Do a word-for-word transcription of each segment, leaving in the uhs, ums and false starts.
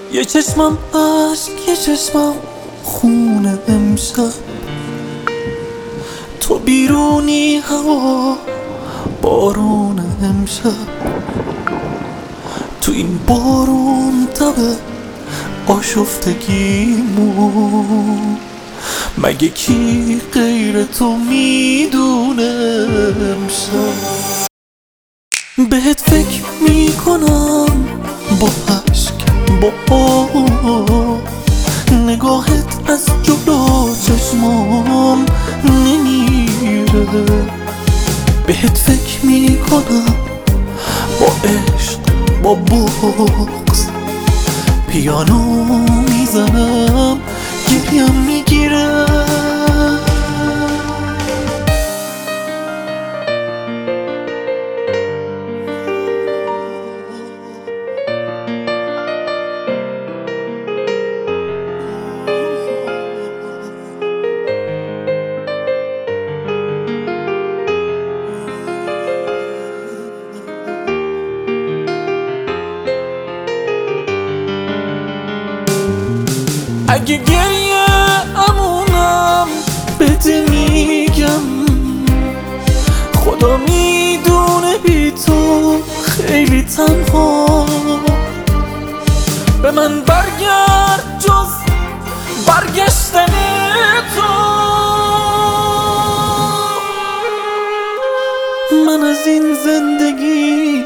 یه چشمم عشق، یه چشمم خونه امشب. تو بیرونی هوا بارون امشب. تو این بارون تبه آشفتگیمون. مگه کی غیر تو میدونه امشب؟ بهت فکر میکنم با عشق، با آه، نگاهت از جلو چشمام نمیره. بهت فکر میکنم با عشق، با بغض، پیانو میزنم گریم میگیره. اگه گریه امونم بده میگم، خدا میدونه بی تو خیلی تنها. به من برگرد جز برگشتن تو. من از این زندگی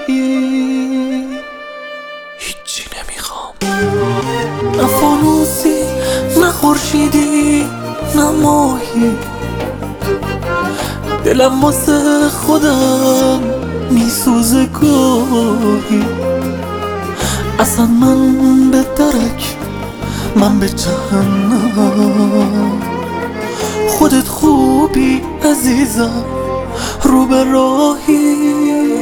هیچی نمیخوام، نه فانوسی، نه خورشیدی، نه ماهی. دلم واسه خودم میسوزه گاهی. اصلا من به درک، من به جهنم. خودت خوبی عزیزم، رو به راهی.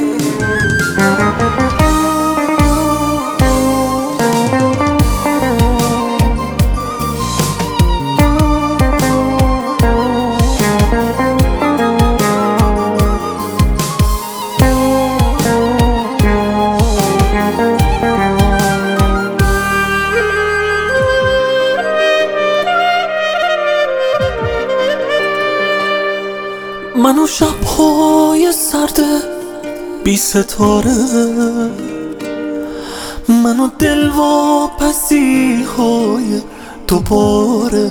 منو شبهای سرد بی ستاره، منو دلواپسی های دوباره.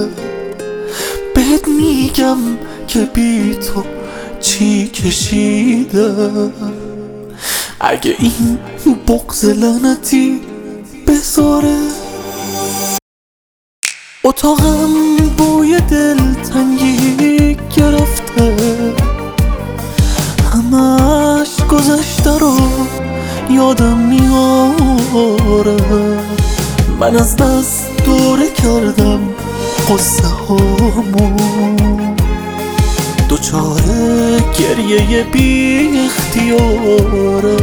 بهت میگم که بی تو چی کشیدم. اگه این بغض لعنتی بذاره، اتاقم بوی دلتنگی گرفته. همش گذشته رو یادم میاره. من از دست دوره کردم قصه هامو، دوچاره گریه بی اختیاره.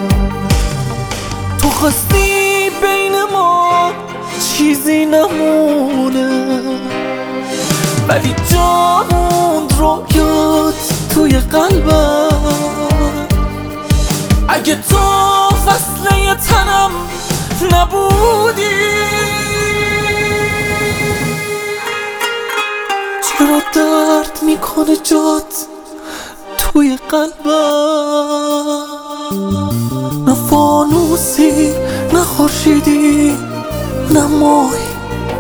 تو خواستی بین ما چیزی نمونه، ولی جا موند رویات توی قلبم. اگه تو فصله تنم نبودی، چرا درد میکنه جات توی قلبم؟ نه فانوسی، نه خورشیدی، نه ماهی.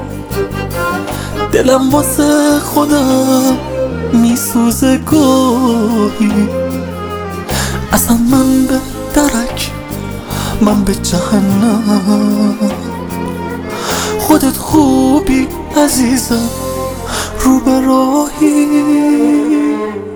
دلم واسه خودم میسوزه گاهی. اصلا من به درک، من به جهنم. خودت خوبی عزیزم، رو به راهی.